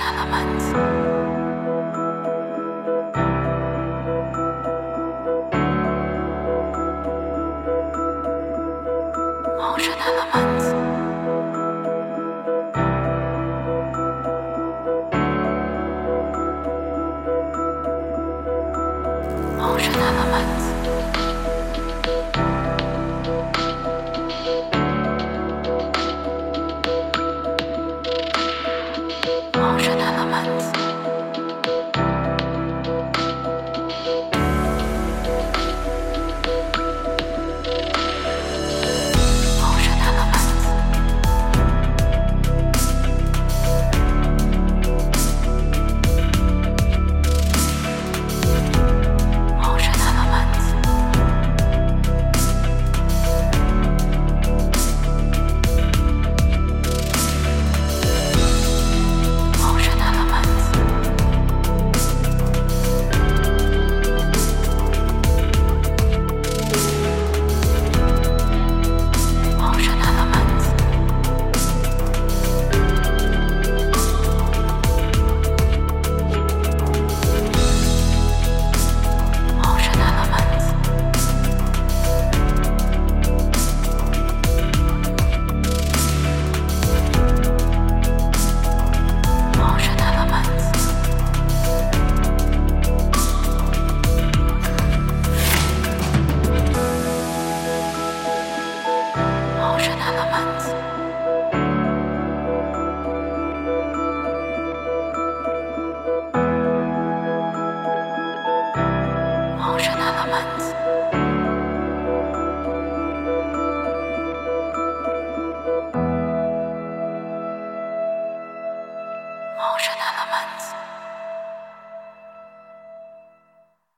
Elements. Motion elements. Motion elements. Motion elements. Motion elements. Motion elements. Motion elements. Motion elements. Motion elements. Motion elements. Motion elements. Motion elements. Motion elements.